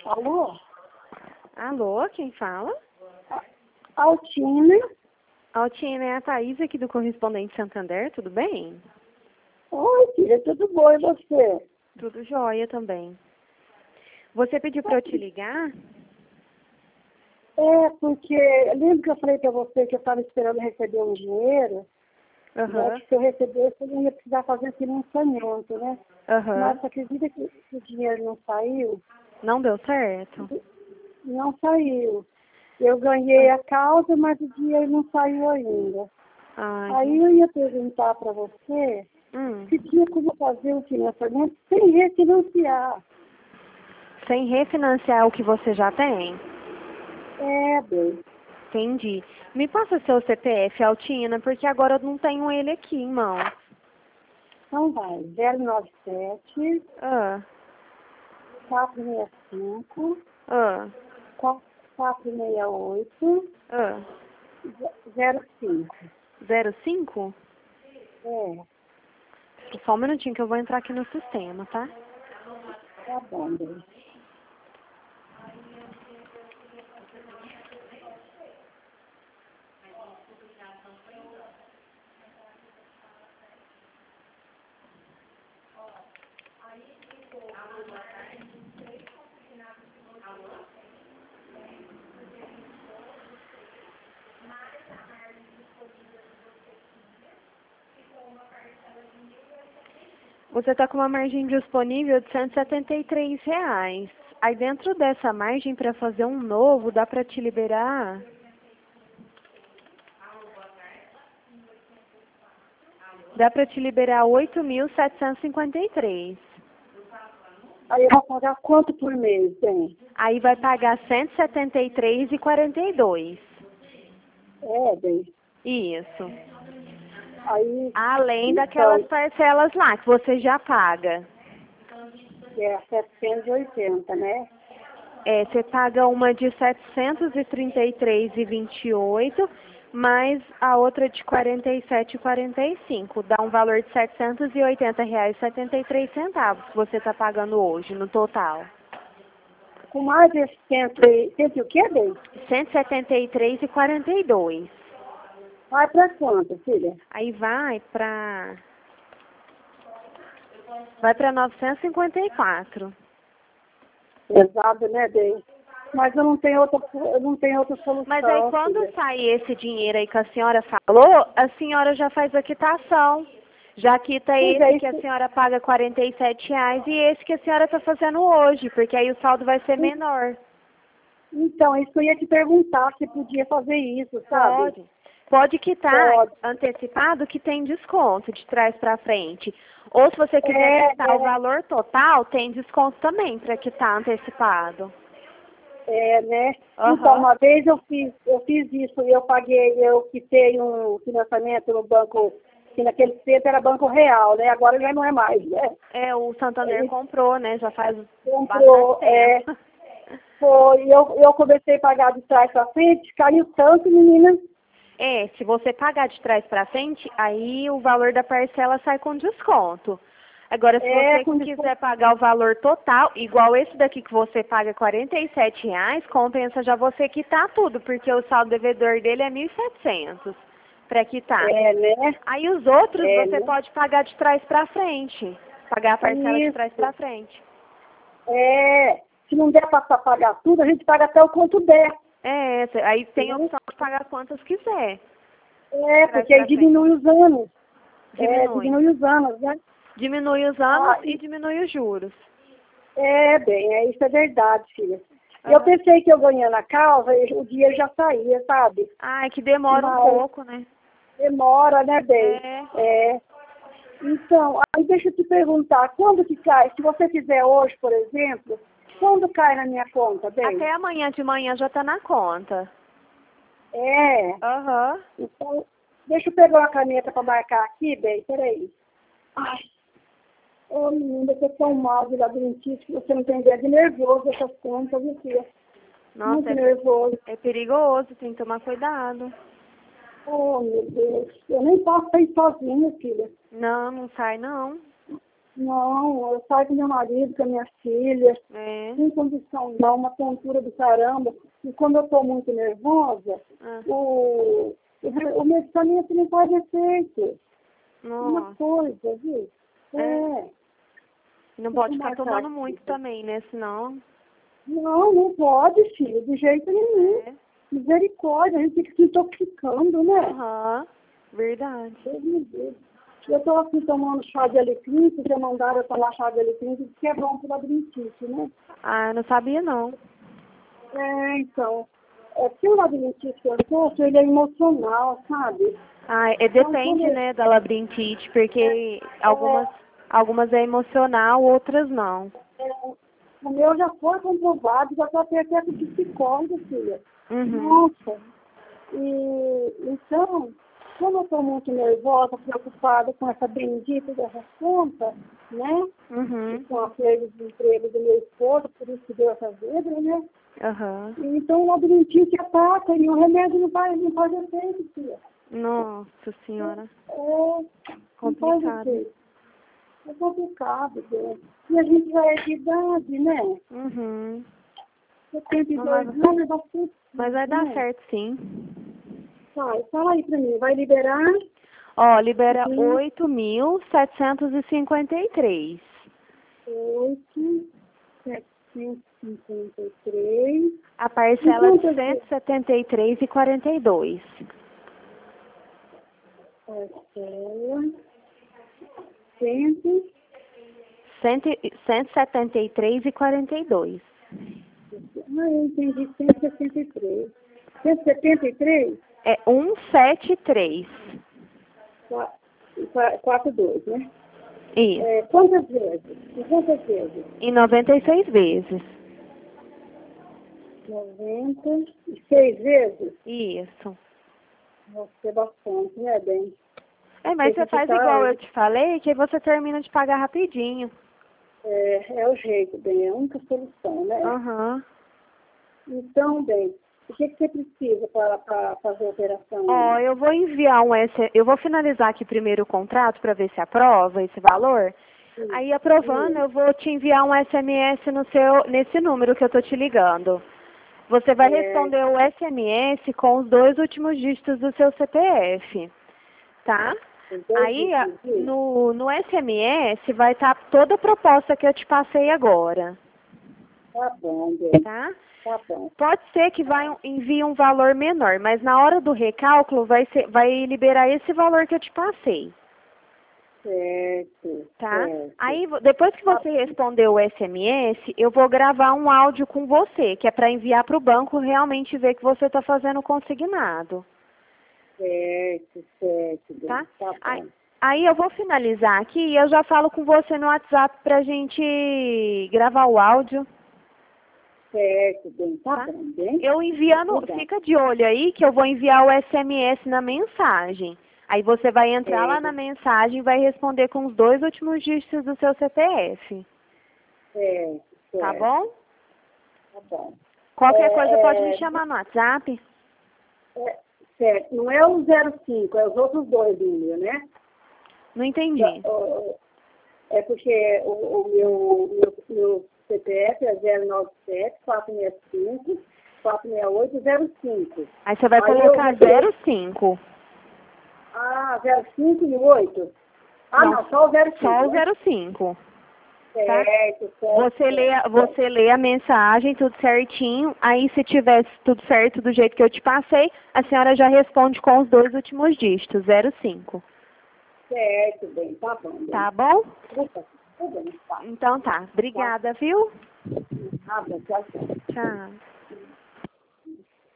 Alô? Alô, quem fala? Altina? Altina, é a Thaís aqui do Correspondente Santander, tudo bem? Oi, filha, tudo bom e você? Tudo jóia também. Você pediu para eu te ligar? É, porque lembra que eu falei pra você que eu estava esperando receber um dinheiro? Aham, Que se eu recebesse, eu não ia precisar fazer financiamento, né? aham. Mas você acredita que o dinheiro não saiu? Não deu certo? Não saiu. Eu ganhei a causa, mas o dinheiro não saiu ainda. Aí Ai, eu ia perguntar para você hum. se tinha como fazer o financiamento sem refinanciar. Sem refinanciar o que você já tem? É, bem. Entendi. Me passa seu CPF, Altina, porque agora eu não tenho ele aqui em mãos. Então vai, 097 Ah, 465 ah, 468 ah. 05. 05? É, Só um minutinho que eu vou entrar aqui no sistema, tá? tá bom, bem. Você está com uma margem disponível de R$ 173. Aí dentro dessa margem, para fazer um novo, dá para te liberar. Dá para te liberar 8.753. Aí eu vou pagar quanto por mês, bem? Aí vai pagar 173,42. É, bem. Isso. Aí, Além daquelas então, parcelas lá que você já paga. é 780, né? É, você paga uma de 733,28, mais a outra de 47,45. Dá um valor de R$ 780,73 que você está pagando hoje, no total. Com mais esse cento e o quê, bem? 173,42. Vai pra quanto, filha? Aí vai para 954. Pesado, né, bem? Mas eu não tenho outra Mas aí solução, quando filha. sair esse dinheiro aí que a senhora falou, a senhora já faz a quitação. Já quita Pois é, esse que a senhora paga R$ 47 e esse que a senhora está fazendo hoje, porque aí o saldo vai ser menor. então, isso que eu ia te perguntar, se podia fazer isso, sabe? Pode. Pode quitar Pode. antecipado que tem desconto de trás para frente. Ou se você quiser quitar o valor total, tem desconto também para quitar antecipado. Né? Então, Aham. uma vez eu fiz isso e eu quitei um financiamento no banco, que naquele tempo era Banco Real, né? Agora já não é mais, né? É, o Santander Ele comprou, né? Já faz bastante comprou, tempo. eu comecei a pagar de trás para frente, caiu tanto, menina. É, se você pagar de trás para frente, aí o valor da parcela sai com desconto. Agora, se você Com quiser pagar o valor total, igual esse daqui que você paga R$ 47, compensa já você quitar tudo, porque o saldo devedor dele é 1.700 para quitar. Né? Aí os outros você Né? pode pagar de trás para frente, pagar a parcela de trás Isso. para frente. Se não der para pagar tudo, a gente paga até o quanto der. É, aí tem a Né? opção de pagar quantas quiser, de trás Porque aí para frente. diminui os anos. Diminui. Diminui os anos, né? Diminui os anos e diminui os juros. Isso é verdade, filha. Eu Aham. pensei que eu ganhando a causa, o dinheiro já saía, sabe? Ai, que demora um Mas pouco, né? demora, né, bem? É. Então, aí deixa eu te perguntar, quando que cai? Se você fizer hoje, por exemplo, quando cai na minha conta, bem? Até amanhã de manhã já tá na conta. É, Aham. então, deixa eu pegar uma caneta para marcar aqui, bem, peraí. Ai, ô menina, eu tô tão mal de labirintite que você não tem ideia de nervoso essas contas, viu, filha? Nossa, Muito nervoso. é perigoso, tem que tomar cuidado. Oh, meu Deus. Eu nem posso sair sozinha, filha. Não, não sai não. Não, eu saio com meu marido, com a minha filha, sem condição não, uma tontura do caramba. E quando eu estou muito nervosa, o medicamento não faz efeito. Uma coisa, viu? Não pode ficar tomando muito também, né? Senão... Não pode, filho, de jeito nenhum. Misericórdia, a gente fica se intoxicando, né? Verdade. Eu estou aqui tomando chá de alecrim, porque mandaram eu tomar chá de alecrim, que é bom para a labirintite, né? Ah, eu não sabia não. Então, se o labirintite que eu tô, ele é emocional, sabe? Depende, né, da labirintite, porque algumas é emocional, outras não. O meu já foi comprovado, já tratei até com psicólogo, filha. Uhum. Nossa. Então, como eu estou muito nervosa, preocupada com essa bendita dessa conta, né? Uhum. E com a perda de emprego do meu esposo, por isso que deu essa vida, né? Uhum. Então o labirintite ataca e o remédio não faz efeito, filha. Nossa senhora. Complicado. Complicado. É complicado, Deus. E a gente já é de idade, né? Uhum. 72 anos é bastante. Mas vai dar certo, sim. Fala aí pra mim, vai liberar? Ó, libera 8.753. 8.753. A parcela de 173,42. Parcela 173,42. Eu entendi 163. 173? É 173. 42, né? Isso. Quantas vezes? Em quantas vezes? Em 96 vezes. 96 vezes? Isso. Vai ser bastante, né, bem? Mas você faz igual eu te falei, que aí você termina de pagar rapidinho. É o jeito, bem, é a única solução, né? Aham. Então, bem, o que você precisa para fazer a operação? Ó, eu vou enviar eu vou finalizar aqui primeiro o contrato para ver se aprova esse valor. Sim. Aí aprovando, eu vou te enviar um SMS nesse número que eu tô te ligando. Você vai responder o SMS com os 2 últimos dígitos do seu CPF, tá? Aí no SMS vai estar toda a proposta que eu te passei agora. Tá bom, bem. Tá? Tá bom. Pode ser que envie um valor menor, mas na hora do recálculo vai liberar esse valor que eu te passei. Certo. Tá? Certo. Aí, depois que você responder o SMS, eu vou gravar um áudio com você, que é para enviar para o banco realmente ver que você está fazendo consignado. Certo. Tá? Tá bom. Aí eu vou finalizar aqui e eu já falo com você no WhatsApp pra gente gravar o áudio. Certo, bem. Tá bom, bem. Eu enviando, fica de olho aí que eu vou enviar o SMS na mensagem. Aí você vai entrar lá na mensagem e vai responder com os 2 últimos dígitos do seu CPF. Certo. Tá bom? Tá bom. Qualquer coisa pode me chamar no WhatsApp. Certo. Não é o 05, é os outros 2 números, né? Não entendi. É porque o meu CPF é 097 465 46805. Aí você vai colocar 05. 05 e 8? Não, só o 05. Só o 05. Certo, Você lê a mensagem, tudo certinho. Aí, se tiver tudo certo do jeito que eu te passei, a senhora já responde com os 2 últimos dígitos, 05. Certo, bem, tá bom. Bem. Tá bom? Tá bem, tá. Então tá. Obrigada, viu? Tá bom, tchau. Tchau.